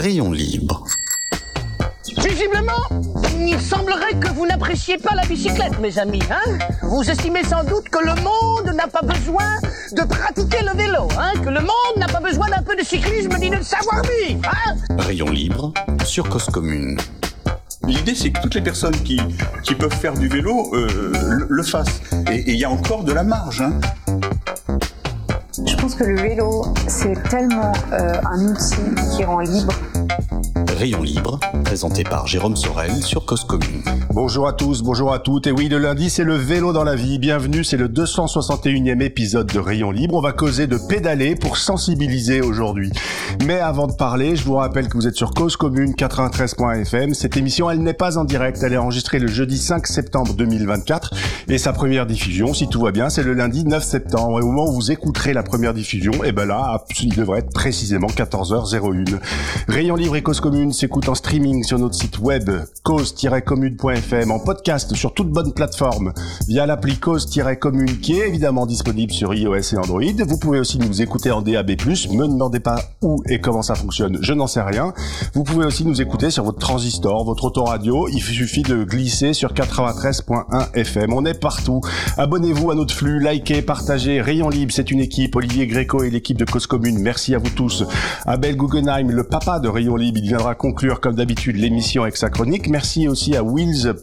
Rayon libre. Visiblement, il semblerait que vous n'appréciez pas la bicyclette, mes amis, hein. Vous estimez sans doute que le monde n'a pas besoin de pratiquer le vélo, hein, que le monde n'a pas besoin d'un peu de cyclisme ni de savoir-vivre, hein. Rayon libre sur Cause Commune. L'idée, c'est que toutes les personnes qui peuvent faire du vélo le fassent. Et il y a encore de la marge, hein. Je pense que le vélo, c'est tellement un outil qui rend libre. Rayon libre, présenté par Jérôme Sorel sur Cause Commune. Bonjour à tous, bonjour à toutes. Et oui, le lundi, c'est le vélo dans la vie. Bienvenue, c'est le 261e épisode de Rayon libre. On va causer de pédaler pour sensibiliser aujourd'hui. Mais avant de parler, je vous rappelle que vous êtes sur Cause Commune 93.fm. Cette émission, elle n'est pas en direct. Elle est enregistrée le jeudi 5 septembre 2024. Et sa première diffusion, si tout va bien, c'est le lundi 9 septembre. Et au moment où vous écouterez la première diffusion, et ben là, il devrait être précisément 14h01. Rayon libre et Cause Commune s'écoute en streaming sur notre site web cause-commune.fm, en podcast sur toute bonne plateforme via l'appli Cause-Commune qui est évidemment disponible sur iOS et Android. Vous pouvez aussi nous écouter en DAB+, me demandez pas où et comment ça fonctionne, je n'en sais rien. Vous pouvez aussi nous écouter sur votre transistor, votre autoradio, il suffit de glisser sur 93.1 FM. On est partout. Abonnez-vous à notre flux, likez, partagez. Rayon libre, c'est une équipe. Olivier Gréco et l'équipe de Cause Commune, merci à vous tous. Abel Guggenheim, le papa de Rayon libre, il viendra conclure comme d'habitude l'émission avec sa chronique. Merci aussi à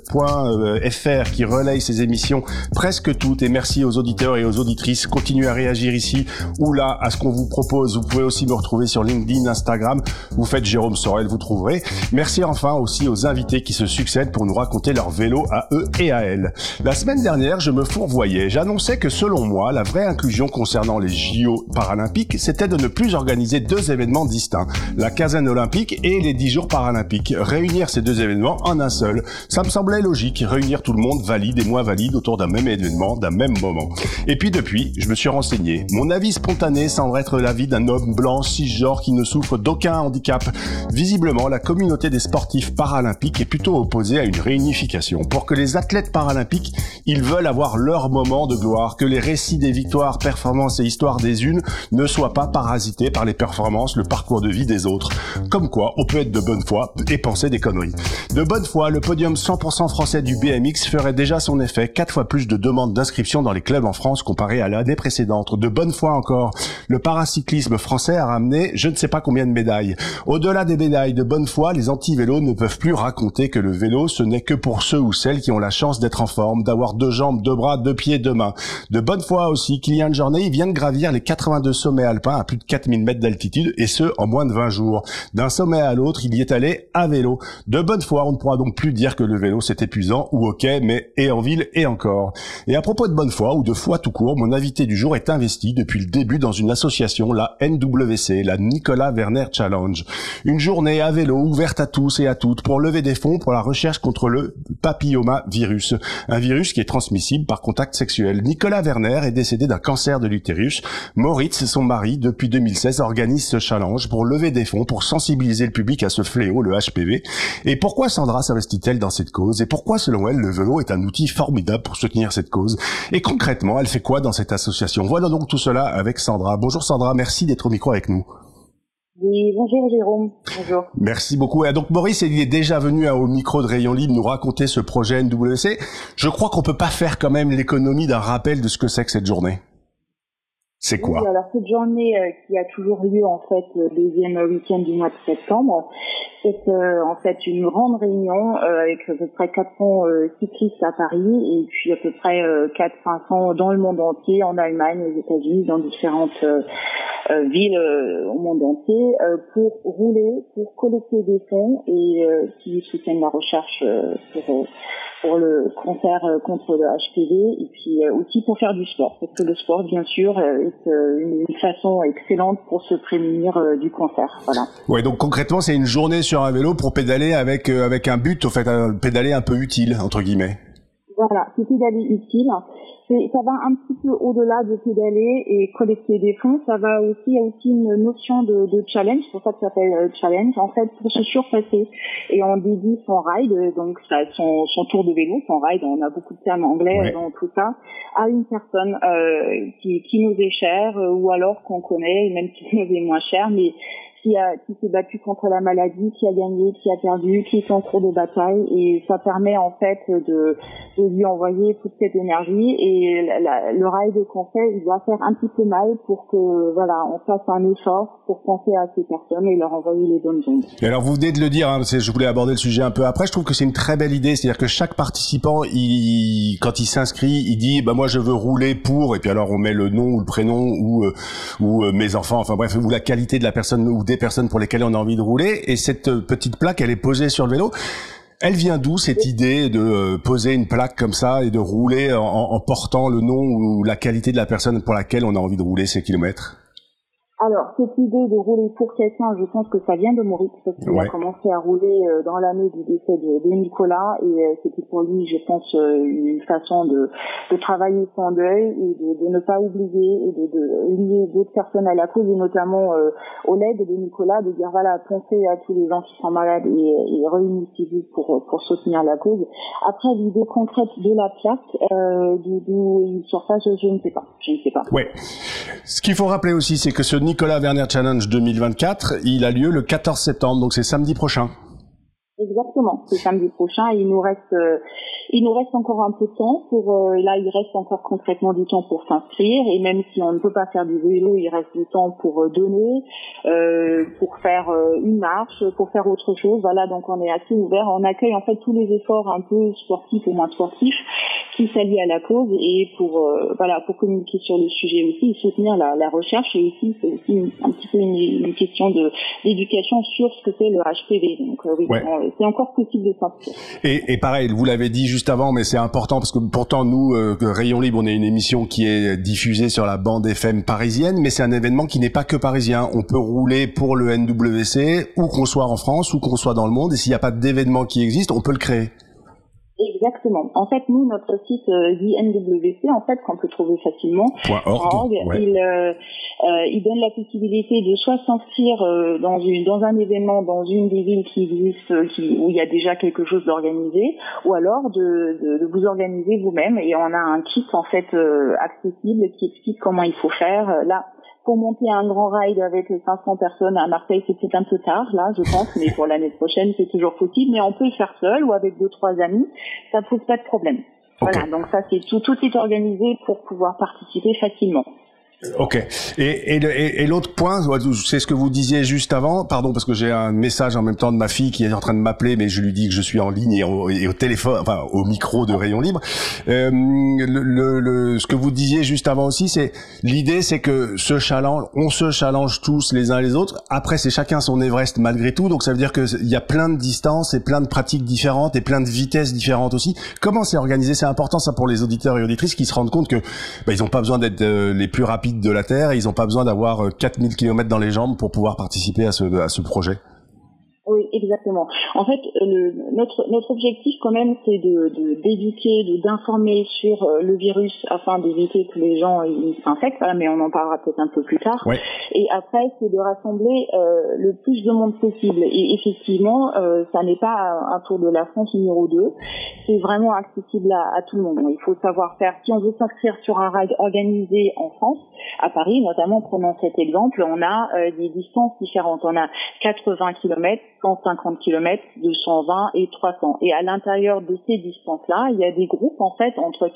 Wheels.fr qui relaye ses émissions presque toutes, et merci aux auditeurs et aux auditrices. Continuez à réagir ici ou là à ce qu'on vous propose. Vous pouvez aussi me retrouver sur LinkedIn, Instagram. Vous faites Jérôme Sorel, vous trouverez. Merci enfin aussi aux invités qui se succèdent pour nous raconter leur vélo à eux et à elles. La semaine dernière, je me fourvoyais. J'annonçais que selon moi, la vraie inclusion concernant les JO paralympiques, c'était de ne plus organiser deux événements distincts, la quinzaine olympique et les 10 jours paralympiques. Réunir ces deux événements en un seul. Ça me semblait logique, réunir tout le monde, valide et moins valide, autour d'un même événement, d'un même moment. Et puis depuis, je me suis renseigné. Mon avis spontané semble être l'avis d'un homme blanc, cisgenre, qui ne souffre d'aucun handicap. Visiblement, la communauté des sportifs paralympiques est plutôt opposée à une réunification. Pour que les athlètes paralympiques, ils veulent avoir leur moment de gloire, que les récits des victoires, performances et histoires des unes ne soient pas parasités par les performances, le parcours de vie des autres. Comme quoi, on peut être de bonne foi et penser des conneries. De bonne foi, le podium 100% français du BMX ferait déjà son effet, 4 fois plus de demandes d'inscription dans les clubs en France comparé à l'année précédente. De bonne foi encore, le paracyclisme français a ramené je ne sais pas combien de médailles. Au-delà des médailles, de bonne foi, les anti-vélos ne peuvent plus raconter que le vélo, ce n'est que pour ceux ou celles qui ont la chance d'être en forme, d'avoir 2 jambes, 2 bras, 2 pieds, 2 mains. De bonne foi aussi, Kylian Jornet, il vient de gravir les 82 sommets alpins à plus de 4000 mètres d'altitude, et ce, en moins de 20 jours. D'un sommet à l'autre, il y est allé à vélo. De bonne foi, on ne pourra donc plus dire que le vélo c'est épuisant ou ok, mais et en ville et encore. Et à propos de bonne foi, ou de foi tout court, mon invité du jour est investi depuis le début dans une association, la NWC, la Nicolas Werner Challenge. Une journée à vélo ouverte à tous et à toutes pour lever des fonds pour la recherche contre le papillomavirus, un virus qui est transmissible par contact sexuel. Nicolas Werner est décédé d'un cancer de l'utérus. Moritz, son mari, depuis 2016, organise ce challenge pour lever des fonds, pour sensibiliser le public à ce fléau, le HPV. Et pourquoi Sandra s'investit-elle dans cette cause? Et pourquoi, selon elle, le vélo est un outil formidable pour soutenir cette cause? Et concrètement, elle fait quoi dans cette association? Voilà donc tout cela avec Sandra. Bonjour Sandra, merci d'être au micro avec nous. Oui, bonjour Jérôme. Bonjour. Merci beaucoup. Et donc Maurice, il est déjà venu au micro de Rayon Libre nous raconter ce projet NWC. Je crois qu'on peut pas faire quand même l'économie d'un rappel de ce que c'est que cette journée. C'est quoi? Oui, alors cette journée qui a toujours lieu en fait le deuxième week-end du mois de septembre, c'est en fait une grande réunion avec à peu près 400 cyclistes à Paris et puis à peu près 400-500 dans le monde entier, en Allemagne, aux États-Unis, dans différentes villes au monde entier, pour rouler, pour collecter des fonds et qui soutiennent la recherche pour le cancer contre le HPV et puis aussi pour faire du sport, parce que le sport bien sûr est une façon excellente pour se prémunir du cancer. Voilà. Ouais, donc concrètement c'est une journée sur un vélo pour pédaler avec un but, au fait, pédaler un peu utile entre guillemets. Voilà, c'est pédaler utile. Ça va un petit peu au-delà de pédaler et collecter des fonds. Ça va aussi, il y a aussi une notion de challenge, c'est pour ça que ça s'appelle challenge. En fait, pour se surpasser. Et on dédie son ride, donc son tour de vélo, son ride, on a beaucoup de termes anglais dans tout ça, à une personne qui nous est chère ou alors qu'on connaît, même qui nous est moins chère, mais qui s'est battu contre la maladie, qui a gagné, qui a perdu, qui est en cours de bataille, et ça permet en fait de lui envoyer toute cette énergie. Et le ride qu'on fait, il doit faire un petit peu mal pour que voilà, on fasse un effort pour penser à ces personnes et leur envoyer les bonnes ondes. Et alors vous venez de le dire, hein, je voulais aborder le sujet un peu après. Je trouve que c'est une très belle idée, c'est-à-dire que chaque participant, quand il s'inscrit, il dit bah moi je veux rouler pour, et puis alors on met le nom ou le prénom ou mes enfants, enfin bref, ou la qualité de la personne ou des personnes pour lesquelles on a envie de rouler, et cette petite plaque elle est posée sur le vélo. Elle vient d'où cette idée de poser une plaque comme ça et de rouler en portant le nom ou la qualité de la personne pour laquelle on a envie de rouler ces kilomètres? Alors, cette idée de rouler pour quelqu'un, je pense que ça vient de Maurice, parce qu'il a commencé à rouler dans l'année du décès de Nicolas, et c'était pour lui, je pense, une façon de travailler son deuil et de ne pas oublier et de lier d'autres personnes à la cause, et notamment au legs de Nicolas, de dire voilà, pensez à tous les gens qui sont malades et réunissez-vous pour soutenir la cause. Après, l'idée concrète de la plaque, d'où il sort ça, je ne sais pas. Ouais. Ce qu'il faut rappeler aussi, c'est que ce Nicolas Werner Challenge 2024, il a lieu le 14 septembre, donc c'est samedi prochain. Exactement, c'est samedi prochain. Il nous reste encore un peu de temps là il reste encore concrètement du temps pour s'inscrire, et même si on ne peut pas faire du vélo, il reste du temps pour donner, pour faire une marche, pour faire autre chose. Voilà, donc on est assez ouvert. On accueille en fait tous les efforts un peu sportifs ou moins sportifs qui s'allient à la cause, et pour communiquer sur le sujet aussi, et soutenir la recherche, et aussi c'est aussi un petit peu une question d'éducation sur ce que c'est le HPV. Donc c'est encore possible de s'inscrire. Et pareil, vous l'avez dit juste avant, mais c'est important parce que pourtant nous, Rayon Libre, on est une émission qui est diffusée sur la bande FM parisienne, mais c'est un événement qui n'est pas que parisien. On peut rouler pour le NWC, où qu'on soit en France, où qu'on soit dans le monde, et s'il n'y a pas d'événement qui existe, on peut le créer. Exactement. En fait, nous, notre site NWC, en fait, qu'on peut trouver facilement, .org, il donne la possibilité de soit s'inscrire dans un événement dans une des villes qui existe, où il y a déjà quelque chose d'organisé, ou alors de vous organiser vous-même. Et on a un kit en fait accessible qui explique comment il faut faire. Là, pour monter un grand ride avec 500 personnes à Marseille, c'est peut-être un peu tard, là, je pense, mais pour l'année prochaine, c'est toujours possible. Mais on peut le faire seul ou avec 2-3 amis, ça pose pas de problème. Okay. Voilà, donc ça, c'est tout est organisé pour pouvoir participer facilement. Ok. Et l'autre point, c'est ce que vous disiez juste avant. Pardon, parce que j'ai un message en même temps de ma fille qui est en train de m'appeler, mais je lui dis que je suis en ligne et au téléphone, enfin au micro de Rayon Libre. Ce que vous disiez juste avant aussi, c'est l'idée, c'est que on se challenge tous les uns les autres. Après, c'est chacun son Everest malgré tout. Donc ça veut dire que il y a plein de distances et plein de pratiques différentes et plein de vitesses différentes aussi. Comment c'est organisé? C'est important ça pour les auditeurs et auditrices qui se rendent compte que ils ont pas besoin d'être les plus rapides de la Terre, et ils n'ont pas besoin d'avoir 4000 km dans les jambes pour pouvoir participer à ce projet. Oui, exactement. En fait, notre objectif quand même, c'est d'éduquer, d'informer sur le virus afin d'éviter que les gens s'infectent, mais on en parlera peut-être un peu plus tard. Ouais. Et après, c'est de rassembler le plus de monde possible. Et effectivement, ça n'est pas un Tour de la France numéro 2. C'est vraiment accessible à tout le monde. Il faut savoir faire. Si on veut s'inscrire sur un ride organisé en France, à Paris notamment, prenons cet exemple, on a des distances différentes. On a 80 km, 150 km, 220 et 300. Et à l'intérieur de ces distances-là, il y a des groupes, en fait, entre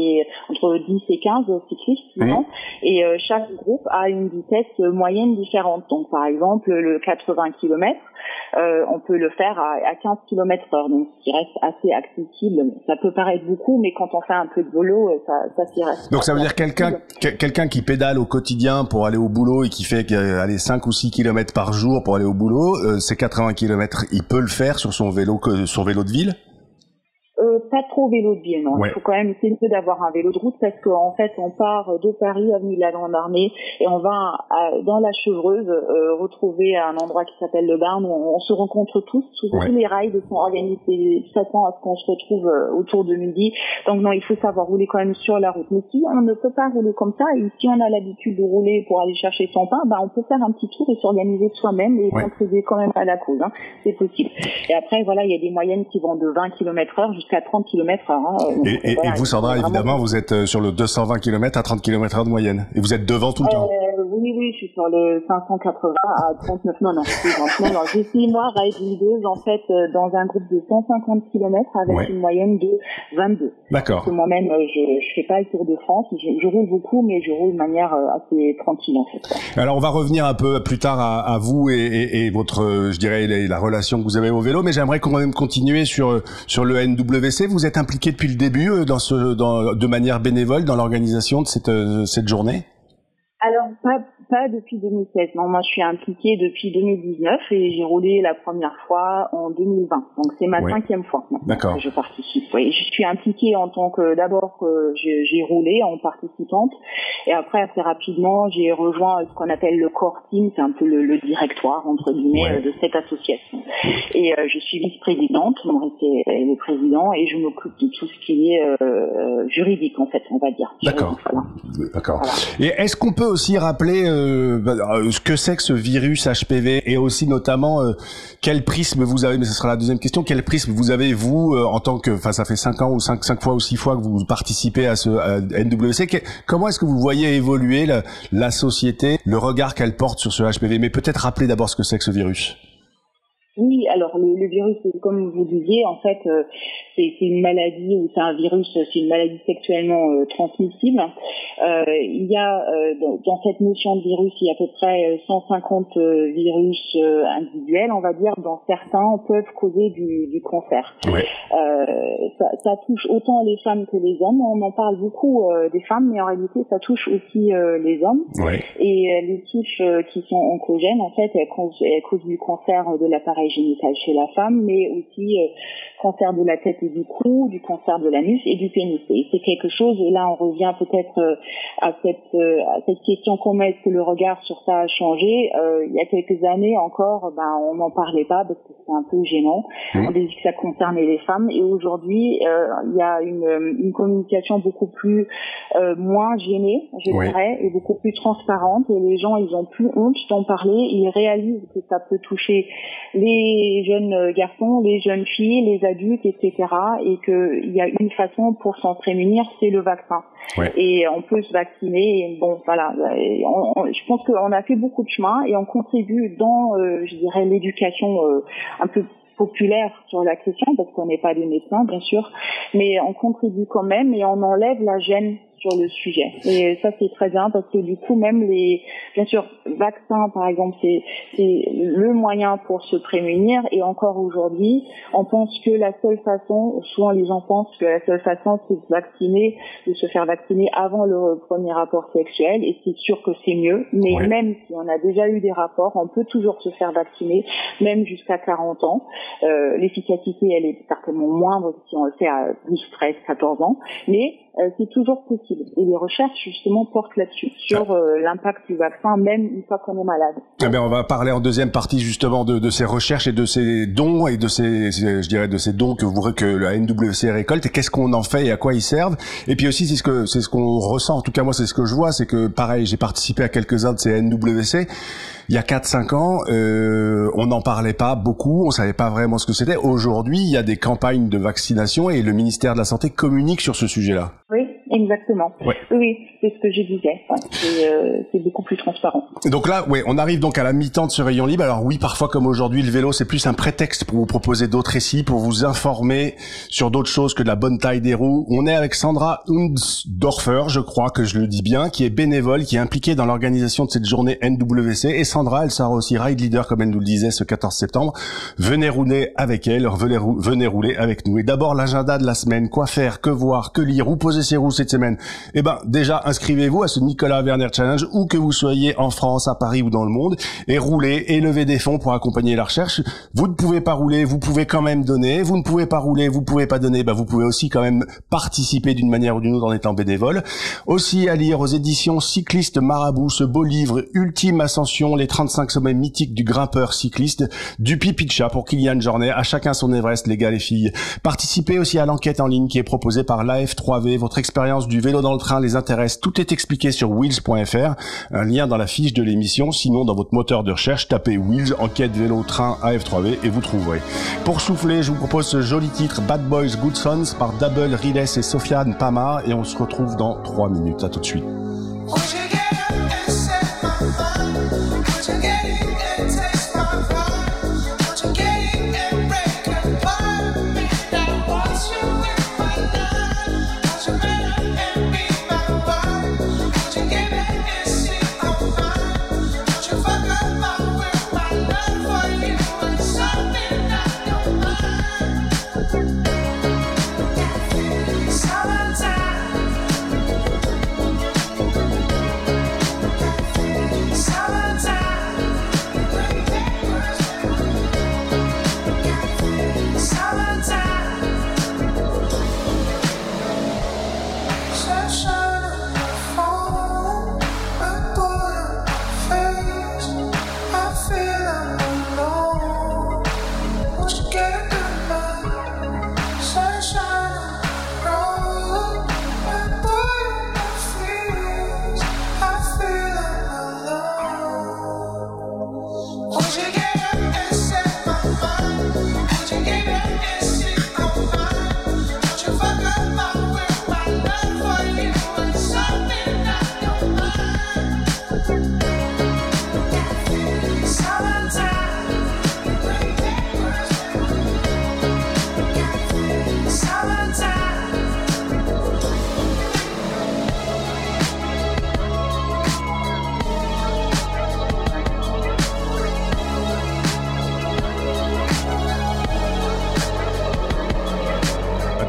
10 et 15 cyclistes, souvent, et chaque groupe a une vitesse moyenne différente. Donc, par exemple, le 80 km, on peut le faire à 15 km/h, donc ce qui reste assez accessible. Ça peut paraître beaucoup, mais quand on fait un peu de vélo, ça s'y reste. Donc, ça veut dire quelqu'un qui pédale au quotidien pour aller au boulot et qui fait 5 ou 6 km par jour pour aller au boulot, c'est 80 km, il peut le faire sur son vélo de ville? Pas trop vélo de ville, non. Ouais. Il faut quand même essayer d'avoir un vélo de route, parce qu'en fait, on part de Paris, avenue de la Grande Armée, et on va dans la Chevreuse retrouver un endroit qui s'appelle le Barn, où on se rencontre tous. Tous les rides sont organisés de façon à ce qu'on se retrouve autour de midi. Donc non, il faut savoir rouler quand même sur la route. Mais si on ne peut pas rouler comme ça, et si on a l'habitude de rouler pour aller chercher son pain, on peut faire un petit tour et s'organiser soi-même et contribuer quand même à la cause. C'est possible. Et après, voilà, il y a des moyennes qui vont de 20 km/h jusqu'à 30 km/h. Et vous, Sandra, évidemment, vous êtes sur le 220 km à 30 km/h de moyenne. Et vous êtes devant tout le temps. Oui, je suis sur le 580 à 39. Non, je suis, moi, ride leader, en fait, dans un groupe de 150 km avec une moyenne de 22. D'accord. Parce que moi-même, je fais pas le Tour de France. Je roule beaucoup, mais je roule de manière assez tranquille, en fait. Alors, on va revenir un peu plus tard à vous et votre, je dirais, la relation que vous avez au vélo, mais j'aimerais quand même continuer sur le NWC. Vous êtes impliqué depuis le début de manière bénévole dans l'organisation de cette journée? Alors, pas depuis 2016. Non, moi, je suis impliquée depuis 2019 et j'ai roulé la première fois en 2020. Donc, c'est ma 5e fois maintenant que je participe. Oui, je suis impliquée en tant que, d'abord, j'ai roulé en participante et après, assez rapidement, j'ai rejoint ce qu'on appelle le core team. C'est un peu le directoire, entre guillemets, de cette association. Et je suis vice-présidente, Maurice est le président et je m'occupe de tout ce qui est juridique, en fait, on va dire. D'accord. D'accord. Et est-ce qu'on peut aussi rappeler ce que c'est que ce virus HPV et aussi notamment quel prisme vous avez, mais ce sera la deuxième question, quel prisme vous avez vous en tant que, enfin ça fait 5 ans ou 5 fois ou 6 fois que vous participez à ce NWC, comment est-ce que vous voyez évoluer la société, le regard qu'elle porte sur ce HPV, mais peut-être rappeler d'abord ce que c'est que ce virus. Oui, alors le virus, comme vous disiez, en fait, c'est une maladie ou c'est un virus, c'est une maladie sexuellement transmissible. Il y a dans cette notion de virus, il y a à peu près 150 virus individuels, on va dire. Dans certains, peuvent causer du cancer. Ouais. Ça touche autant les femmes que les hommes. On en parle beaucoup des femmes, mais en réalité, ça touche aussi les hommes. Ouais. Et les souches qui sont oncogènes, en fait, elles causent du cancer de l'appareil génital chez la femme, mais aussi cancer de la tête et du cou, du cancer de l'anus et du pénis. Et c'est quelque chose, et là on revient peut-être à cette question, comment est-ce que le regard sur ça a changé. Il y a quelques années encore, on n'en parlait pas parce que c'était un peu gênant. On disait que ça concernait les femmes, et aujourd'hui il y a une communication beaucoup plus moins gênée, je dirais, et beaucoup plus transparente, et les gens, ils ont plus honte d'en parler, ils réalisent que ça peut toucher les jeunes garçons, les jeunes filles, les adultes, etc. et qu'il y a une façon pour s'en prémunir, c'est le vaccin. Ouais. Et on peut se vacciner. Et bon, voilà. Je pense qu'on a fait beaucoup de chemin et on contribue dans, je dirais, l'éducation un peu populaire sur la question, parce qu'on n'est pas des médecins, bien sûr, mais on contribue quand même et on enlève la gêne sur le sujet. Et ça, c'est très bien, parce que du coup, même bien sûr, vaccins, par exemple, c'est le moyen pour se prémunir, et encore aujourd'hui, on pense que la seule façon, souvent les gens pensent que la seule façon, c'est de se faire vacciner avant le premier rapport sexuel, et c'est sûr que c'est mieux, mais même si on a déjà eu des rapports, on peut toujours se faire vacciner, même jusqu'à 40 ans. L'efficacité, elle est certainement moindre si on le fait à 12, 13, 14 ans, mais c'est toujours possible. Et les recherches, justement, portent là-dessus, sur l'impact du vaccin, même une fois qu'on est malade. Eh bien, on va parler en deuxième partie, justement, de ces recherches et de ces dons, et de ces dons que la NWC récolte, et qu'est-ce qu'on en fait et à quoi ils servent. Et puis aussi, c'est ce qu'on ressent, en tout cas, moi, c'est ce que je vois, c'est que, pareil, j'ai participé à quelques-uns de ces NWC. Il y a 4-5 ans, on n'en parlait pas beaucoup, on savait pas vraiment ce que c'était. Aujourd'hui, il y a des campagnes de vaccination et le ministère de la Santé communique sur ce sujet-là. Oui, exactement. Ouais. Oui, c'est ce que je disais. Ouais, c'est beaucoup plus transparent. Donc là, on arrive donc à la mi-temps de ce rayon libre. Alors oui, parfois comme aujourd'hui, le vélo, c'est plus un prétexte pour vous proposer d'autres récits, pour vous informer sur d'autres choses que de la bonne taille des roues. On est avec Sandra Hundsdorfer, je crois que je le dis bien, qui est bénévole, qui est impliquée dans l'organisation de cette journée NWC. Et Sandra, elle sera aussi ride leader, comme elle nous le disait, ce 14 septembre. Venez rouler avec elle, venez rouler avec nous. Et d'abord, l'agenda de la semaine. Quoi faire, que voir, que lire, où poser ses roues cette semaine? Eh ben, déjà, inscrivez-vous à ce Nicolas Werner Challenge, où que vous soyez en France, à Paris ou dans le monde, et roulez et levez des fonds pour accompagner la recherche. Vous ne pouvez pas rouler, vous pouvez quand même donner. Vous ne pouvez pas rouler, vous pouvez pas donner. Vous pouvez aussi quand même participer d'une manière ou d'une autre en étant bénévole. Aussi à lire aux éditions Cycliste Marabout, ce beau livre Ultime Ascension, les 35 sommets mythiques du grimpeur cycliste, du Pipicha pour Kylian Jornet, à chacun son Everest, les gars, les filles. Participez aussi à l'enquête en ligne qui est proposée par l'AF3V. Votre expérience du vélo dans le train les intéresse. Tout est expliqué sur wheels.fr. Un lien dans la fiche de l'émission. Sinon, dans votre moteur de recherche, tapez Wheels, enquête vélo train AF3V et vous trouverez. Pour souffler, je vous propose ce joli titre Bad Boys Good Sons par Double Riles et Sofiane Pamar, et on se retrouve dans 3 minutes. À tout de suite.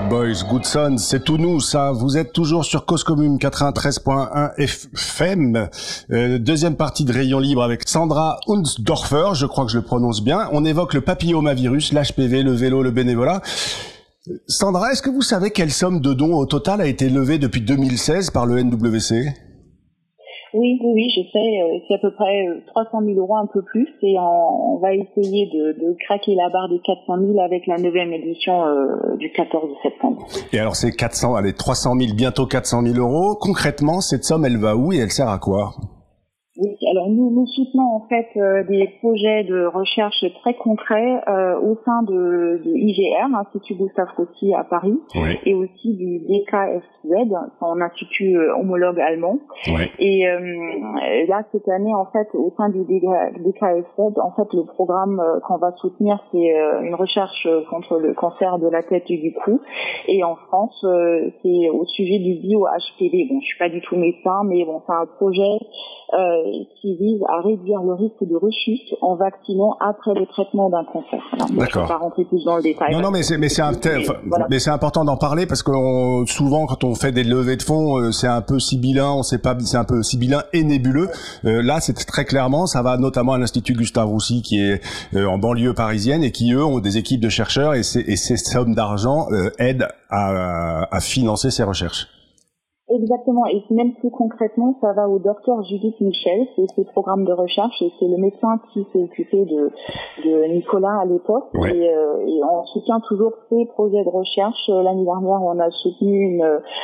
Boys, Good Sons, c'est tout nous, ça. Vous êtes toujours sur Cause Commune 93.1 FM. Deuxième partie de Rayon Libre avec Sandra Hundsdorfer, je crois que je le prononce bien. On évoque le papillomavirus, l'HPV, le vélo, le bénévolat. Sandra, est-ce que vous savez quelle somme de dons au total a été levée depuis 2016 par le NWC ? Oui, je sais, c'est à peu près 300 000 euros, un peu plus, et on va essayer de craquer la barre des 400 000 avec la 9e édition du 14 septembre. Et alors c'est 300 000, bientôt 400 000 euros. Concrètement, cette somme, elle va où et elle sert à quoi ? Oui, alors nous soutenons en fait des projets de recherche très concrets au sein de IGR, Institut Gustave Roussy à Paris, oui. Et aussi du DKFZ, son institut homologue allemand. Oui. Et là cette année en fait au sein du DKFZ, en fait le programme qu'on va soutenir c'est une recherche contre le cancer de la tête et du cou. Et en France c'est au sujet du bio-HPV. Bon, je suis pas du tout médecin, mais bon c'est un projet qui vise à réduire le risque de rechute en vaccinant après le traitement d'un cancer. Alors, moi, je ne vais pas rentrer plus dans le détail. Non, mais c'est important d'en parler parce que souvent quand on fait des levées de fonds, c'est un peu sibyllin, on sait pas, c'est un peu sibyllin et nébuleux. Là, c'est très clairement, ça va notamment à l'Institut Gustave Roussy qui est en banlieue parisienne et qui eux ont des équipes de chercheurs et ces sommes d'argent aident à financer ces recherches. Exactement, et même plus concrètement, ça va au docteur Judith Michel, c'est ce programme de recherche, et c'est le médecin qui s'est occupé de Nicolas à l'époque, ouais. Et on soutient toujours ces projets de recherche. L'année dernière, on a soutenu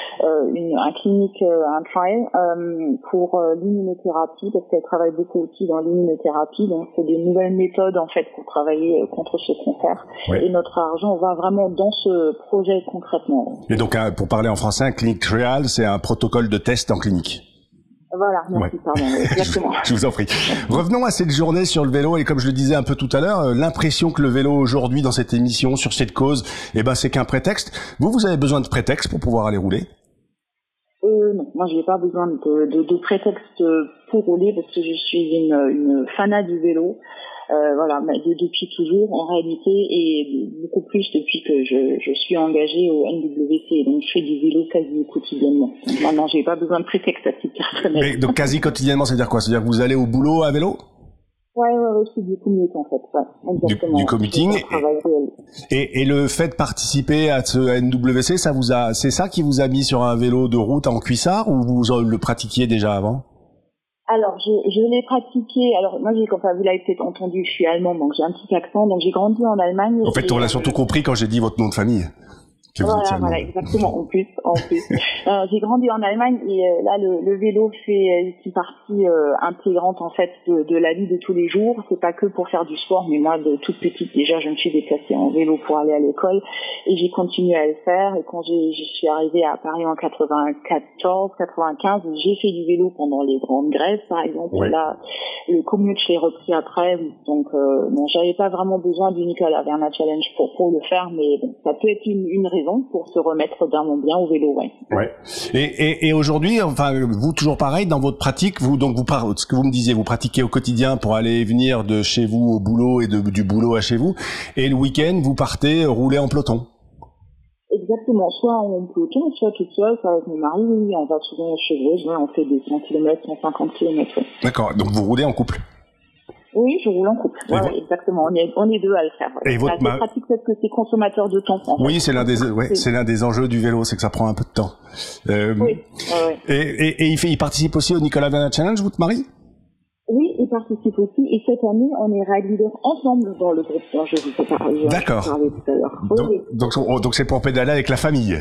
un trial pour l'immunothérapie, parce qu'elle travaille beaucoup aussi dans l'immunothérapie, donc c'est des nouvelles méthodes en fait pour travailler contre ce cancer, ouais. Et notre argent va vraiment dans ce projet concrètement. Et donc, pour parler en français, un clinic trial, c'est un protocole de test en clinique. Voilà, merci, ouais. Pardon, exactement. Je vous en prie. Revenons à cette journée sur le vélo, et comme je le disais un peu tout à l'heure, l'impression que le vélo aujourd'hui dans cette émission, sur cette cause, c'est qu'un prétexte. Vous avez besoin de prétexte pour pouvoir aller rouler ? Non, moi j'ai pas besoin de prétexte pour rouler parce que je suis une fanat du vélo. Voilà, mais depuis toujours en réalité, et beaucoup plus depuis que je suis engagée au NWC, donc je fais du vélo quasi quotidiennement. Donc maintenant j'ai pas besoin de prétexte à titre personnel. Mais donc quasi quotidiennement, c'est-à-dire quoi ? C'est-à-dire que vous allez au boulot à vélo ? Ouais, c'est du commute en fait, ouais, exactement. Du commuting. Et le fait de participer à ce NWC, c'est ça qui vous a mis sur un vélo de route en cuissard ou vous le pratiquiez déjà avant ? Alors, je l'ai pratiqué. Alors, moi, comme vous l'avez peut-être entendu, je suis allemande, donc j'ai un petit accent. Donc, j'ai grandi en Allemagne. En fait, on l'a surtout compris quand j'ai dit votre nom de famille. Voilà, exactement. En plus. J'ai grandi en Allemagne et là, le vélo fait une partie intégrante en fait de la vie de tous les jours. C'est pas que pour faire du sport, mais moi, de toute petite déjà, je me suis déplacée en vélo pour aller à l'école et j'ai continué à le faire. Et quand je suis arrivée à Paris en 94, 95, j'ai fait du vélo pendant les grandes grèves, par exemple. Ouais. Et là, le commute, je l'ai repris après. Donc, bon, j'avais pas vraiment besoin du Nicolas Vernat Challenge pour le faire, mais bon, ça peut être une raison pour se remettre d'un bien au vélo, ouais. Ouais. Et aujourd'hui, enfin, vous toujours pareil dans votre pratique, ce que vous me disiez, vous pratiquez au quotidien pour aller et venir de chez vous au boulot et du boulot à chez vous, et le week-end vous partez rouler en peloton. Exactement, soit en peloton, soit toute seule, soit avec mon mari, oui, on va souvent chevaucher, on fait des 100 km, 150 km. Ouais. D'accord, donc vous roulez en couple. Oui, je roule en couple. Ouais, exactement. On est deux à le faire. Ouais. Et votre mari pratique parce que c'est consommateur de temps. Oui, c'est l'un des enjeux du vélo, c'est que ça prend un peu de temps. Oui. Et il participe aussi au Nicolas Vernat Challenge, votre mari ? Oui, il participe aussi. Et cette année, on est ride leader ensemble dans le groupe. Alors, je vous ai parlé. D'accord. Tout à l'heure. Donc c'est pour pédaler avec la famille.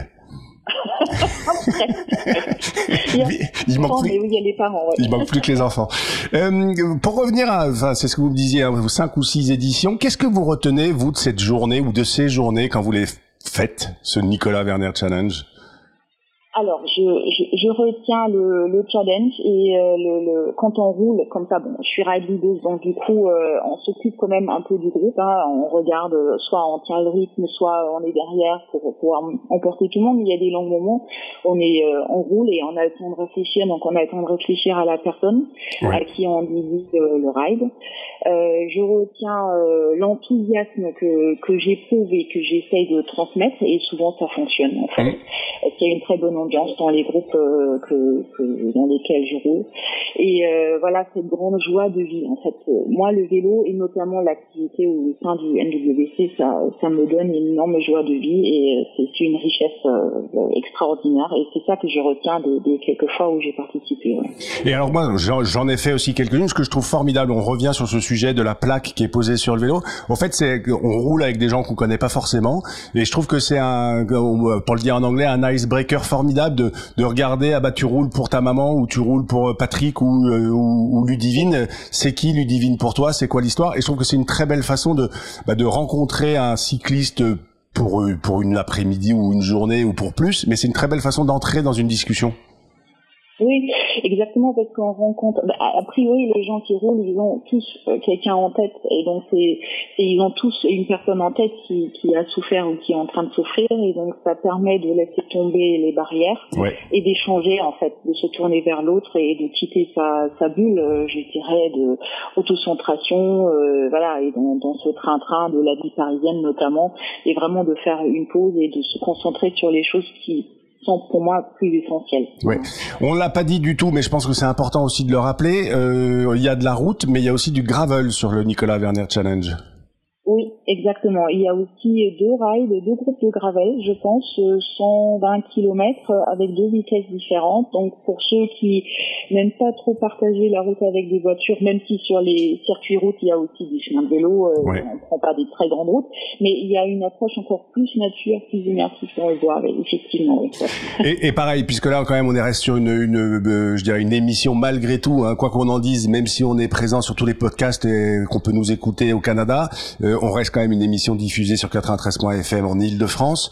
Il manque plus que les enfants. Pour revenir c'est ce que vous me disiez, 5 ou 6 éditions, qu'est-ce que vous retenez, vous, de cette journée ou de ces journées quand vous les faites, ce Nicolas Vernat Challenge ? Alors, je retiens le challenge et quand on roule comme ça, bon, je suis ride leader, donc du coup, on s'occupe quand même un peu du groupe, hein, on regarde, soit on tient le rythme, soit on est derrière pour pouvoir emporter tout le monde. Il y a des longs moments, on roule et on a le temps de réfléchir, donc on a le temps de réfléchir à la personne à qui on divise le ride. Je retiens l'enthousiasme que j'éprouve et que j'essaye de transmettre, et souvent ça fonctionne en fait. Il y a une très bonne ambiance dans les groupes dans lesquels je roule, et voilà, cette grande joie de vie en fait. Moi, le vélo et notamment l'activité au sein du NWC, ça me donne une énorme joie de vie, et c'est une richesse extraordinaire, et c'est ça que je retiens des quelques fois où j'ai participé. Et alors moi, j'en ai fait aussi quelques-unes. Ce que je trouve formidable, on revient sur ce sujet de la plaque qui est posée sur le vélo. En fait, c'est qu'on roule avec des gens qu'on connaît pas forcément, et je trouve que c'est pour le dire en anglais, un icebreaker formidable de regarder, ah bah tu roules pour ta maman, ou tu roules pour Patrick ou Ludivine. C'est qui Ludivine pour toi? C'est quoi l'histoire? Et je trouve que c'est une très belle façon de rencontrer un cycliste pour une après-midi ou une journée ou pour plus, mais c'est une très belle façon d'entrer dans une discussion. Oui, exactement, parce qu'on rencontre, a priori, les gens qui roulent, ils ont tous quelqu'un en tête, et donc ils ont tous une personne en tête qui a souffert ou qui est en train de souffrir, et donc ça permet de laisser tomber les barrières et d'échanger en fait, de se tourner vers l'autre et de quitter sa bulle, je dirais, de autocentration, voilà, et dans ce train-train de la vie parisienne notamment, et vraiment de faire une pause et de se concentrer sur les choses qui sont pour moi plus essentielles. Ouais. On l'a pas dit du tout, mais je pense que c'est important aussi de le rappeler. Il y a de la route, mais il y a aussi du gravel sur le Nicolas Werner Challenge. Oui, exactement. Il y a aussi deux groupes de gravel, je pense, 120 km avec deux vitesses différentes. Donc pour ceux qui n'aiment pas trop partager la route avec des voitures, même si sur les circuits routes il y a aussi des chemins de vélo, on prend pas des très grandes routes, mais il y a une approche encore plus nature, plus immersive, on le voit, effectivement. Oui. Et pareil, puisque là quand même on reste sur je dirais une émission malgré tout, hein, quoi qu'on en dise, même si on est présent sur tous les podcasts et qu'on peut nous écouter au Canada. On reste quand même une émission diffusée sur 93.fm en Île-de-France.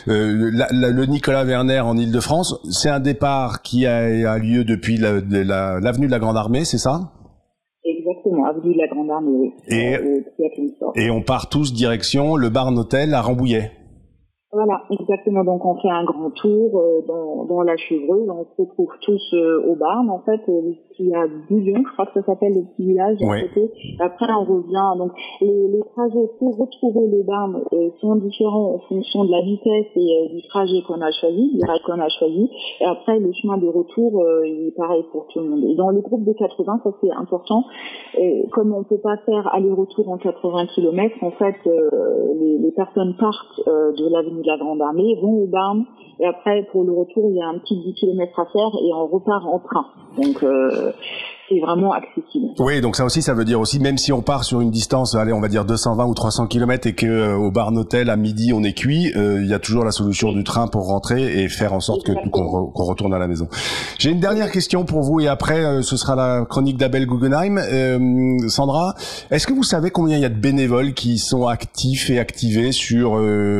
Le Nicolas Werner en Île-de-France, c'est un départ qui a lieu depuis l'avenue de la Grande Armée, c'est ça? Exactement, avenue de la Grande Armée, oui. Et on part tous direction le Barn Hotel à Rambouillet. Voilà, exactement. Donc on fait un grand tour dans la Chevreuse, on se retrouve tous au Barn, en fait, qui a Bouillon, je crois que ça s'appelle le petit village à côté. Après on revient, donc les trajets pour retrouver le Barn sont différents en fonction de la vitesse et du trajet qu'on a choisi, du rail qu'on a choisi. Et après le chemin de retour il est pareil pour tout le monde. Et dans le groupe de 80, ça c'est important, comme on peut pas faire aller-retour en 80 km, en fait les personnes partent de l'avenue de la Grande Armée, vont au Barn, et après pour le retour il y a un petit 10 km à faire et on repart en train. Donc c'est vraiment accessible. Oui, donc ça aussi, ça veut dire aussi, même si on part sur une distance, allez, on va dire 220 ou 300 km et que au Barn Hotel à midi on est cuit, il y a toujours la solution du train pour rentrer et faire en sorte qu'on retourne à la maison. J'ai une dernière question pour vous et après ce sera la chronique d'Abel Guggenheim. Sandra, est-ce que vous savez combien il y a de bénévoles qui sont actifs et activés sur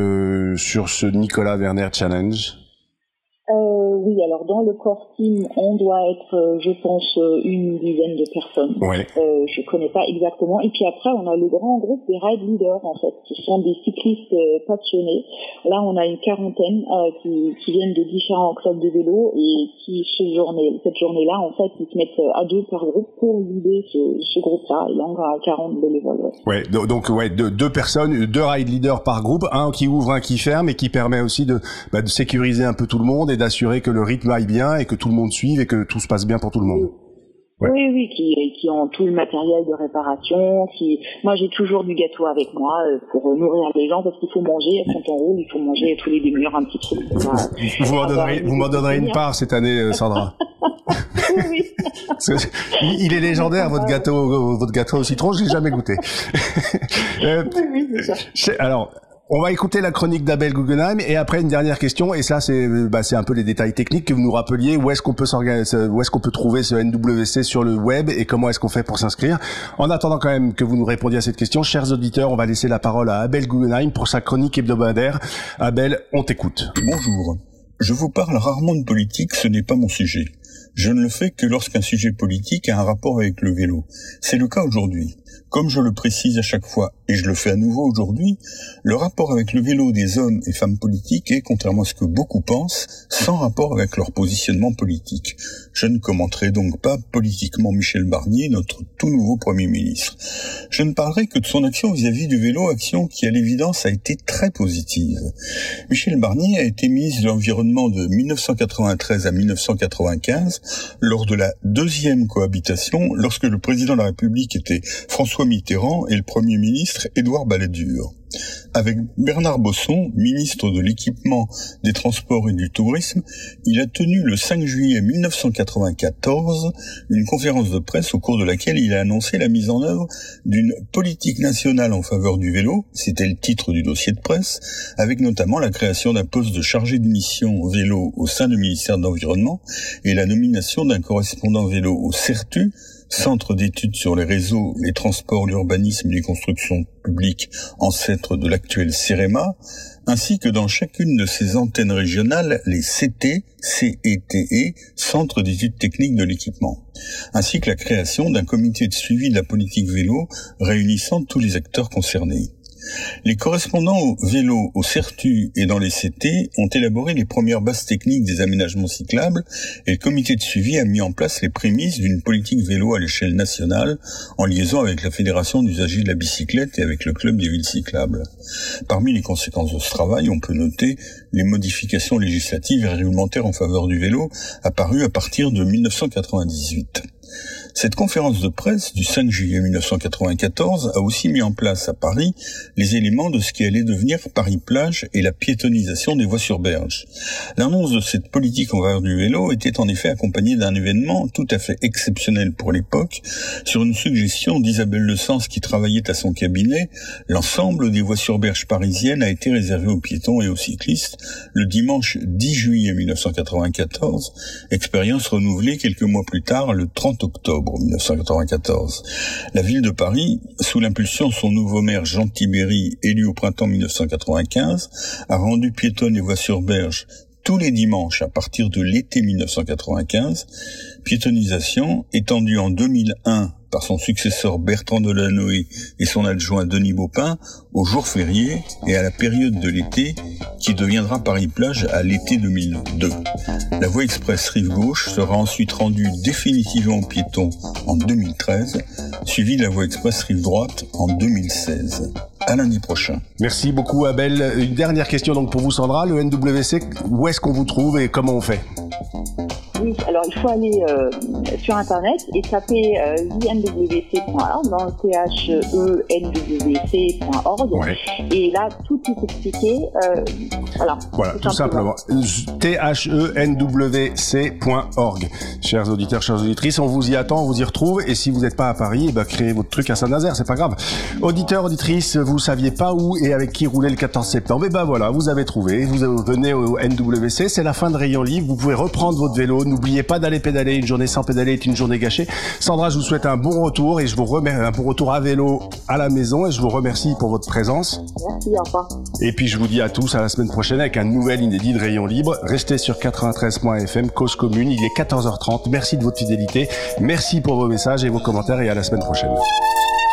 ce Nicolas Werner Challenge? Oui, alors dans le core team, on doit être, je pense, une dizaine de personnes. Je connais pas exactement. Et puis après, on a le grand groupe des ride leaders, en fait. Ce sont des cyclistes passionnés. Là, on a une quarantaine qui viennent de différents clubs de vélo et qui, cette journée-là, en fait, ils se mettent à deux par groupe pour guider ce groupe-là. Et là, on a 40 bénévoles. Donc deux personnes, deux ride leaders par groupe, un qui ouvre, un qui ferme, et qui permet aussi de sécuriser un peu tout le monde et d'assurer que le rythme aille bien et que tout le monde suive et que tout se passe bien pour tout le monde. Oui, qui ont tout le matériel de réparation. Moi, j'ai toujours du gâteau avec moi pour nourrir les gens parce qu'il faut manger. Quand on roule, il faut manger tous les demi-heures un petit truc. Vous m'en donnerez une part cette année, Sandra. Oui. Il est légendaire, votre gâteau au citron, je l'ai jamais goûté. Oui, c'est ça. Alors, on va écouter la chronique d'Abel Guggenheim et après une dernière question, et ça c'est un peu les détails techniques, que vous nous rappeliez où est-ce qu'on peut trouver ce NWC sur le web et comment est-ce qu'on fait pour s'inscrire. En attendant quand même que vous nous répondiez à cette question, chers auditeurs, on va laisser la parole à Abel Guggenheim pour sa chronique hebdomadaire. Abel, on t'écoute. Bonjour. Je vous parle rarement de politique, ce n'est pas mon sujet. Je ne le fais que lorsqu'un sujet politique a un rapport avec le vélo. C'est le cas aujourd'hui. Comme je le précise à chaque fois, et je le fais à nouveau aujourd'hui, le rapport avec le vélo des hommes et femmes politiques est, contrairement à ce que beaucoup pensent, sans rapport avec leur positionnement politique. Je ne commenterai donc pas politiquement Michel Barnier, notre tout nouveau Premier ministre. Je ne parlerai que de son action vis-à-vis du vélo, action qui à l'évidence a été très positive. Michel Barnier a été ministre de l'Environnement de 1993 à 1995, lors de la deuxième cohabitation, lorsque le président de la République était François Mitterrand et le Premier ministre Édouard Balladur. Avec Bernard Bosson, ministre de l'Équipement, des Transports et du Tourisme, il a tenu le 5 juillet 1994 une conférence de presse au cours de laquelle il a annoncé la mise en œuvre d'une politique nationale en faveur du vélo, c'était le titre du dossier de presse, avec notamment la création d'un poste de chargé de mission vélo au sein du ministère de l'Environnement et la nomination d'un correspondant vélo au CERTU, Centre d'études sur les réseaux, les transports, l'urbanisme et les constructions publiques, ancêtre de l'actuel CEREMA, ainsi que dans chacune de ses antennes régionales, les CETE, Centres d'études techniques de l'équipement, ainsi que la création d'un comité de suivi de la politique vélo réunissant tous les acteurs concernés. Les correspondants au vélo, au CERTU et dans les CT ont élaboré les premières bases techniques des aménagements cyclables et le comité de suivi a mis en place les prémices d'une politique vélo à l'échelle nationale en liaison avec la Fédération d'usagers de la bicyclette et avec le Club des villes cyclables. Parmi les conséquences de ce travail, on peut noter les modifications législatives et réglementaires en faveur du vélo apparues à partir de 1998. Cette conférence de presse du 5 juillet 1994 a aussi mis en place à Paris les éléments de ce qui allait devenir Paris-Plage et la piétonisation des voies sur berge. L'annonce de cette politique en faveur du vélo était en effet accompagnée d'un événement tout à fait exceptionnel pour l'époque. Sur une suggestion d'Isabelle Le Sens qui travaillait à son cabinet, l'ensemble des voies sur berge parisiennes a été réservé aux piétons et aux cyclistes le dimanche 10 juillet 1994, expérience renouvelée quelques mois plus tard, le 30 octobre 1994. La ville de Paris, sous l'impulsion de son nouveau maire Jean Tibéry, élu au printemps 1995, a rendu piétonnes les voies sur berge tous les dimanches à partir de l'été 1995, piétonisation étendue en 2001 par son successeur Bertrand Delanoë et son adjoint Denis Baupin aux jours fériés et à la période de l'été qui deviendra Paris-Plage à l'été 2002. La voie express rive gauche sera ensuite rendue définitivement aux piétons en 2013, suivie de la voie express rive droite en 2016. À lundi prochain. Merci beaucoup Abel. Une dernière question donc pour vous Sandra, le NWC, où est-ce qu'on vous trouve et comment on fait ? Oui, alors il faut aller sur internet et taper thenwc.org, dans thenwc.org, ouais. Et là tout est expliqué. Voilà tout simplement. thenwc.org. Chers auditeurs, chères auditrices, on vous y attend, on vous y retrouve. Et si vous n'êtes pas à Paris, créez votre truc à Saint-Nazaire, c'est pas grave. Auditeurs, auditrices, vous saviez pas où et avec qui rouler le 14 septembre. Et voilà, vous avez trouvé. Vous venez au NWC, c'est la fin de Rayon Libre. Vous pouvez reprendre votre vélo. N'oubliez pas d'aller pédaler. Une journée sans pédaler est une journée gâchée. Sandra, je vous souhaite un bon retour et je vous remercie, un bon retour à vélo à la maison et je vous remercie pour votre présence. Merci, au revoir. Et puis je vous dis à tous à la semaine prochaine avec un nouvel inédit de Rayon Libre. Restez sur 93.fm, Cause Commune. Il est 14h30. Merci de votre fidélité. Merci pour vos messages et vos commentaires et à la semaine prochaine.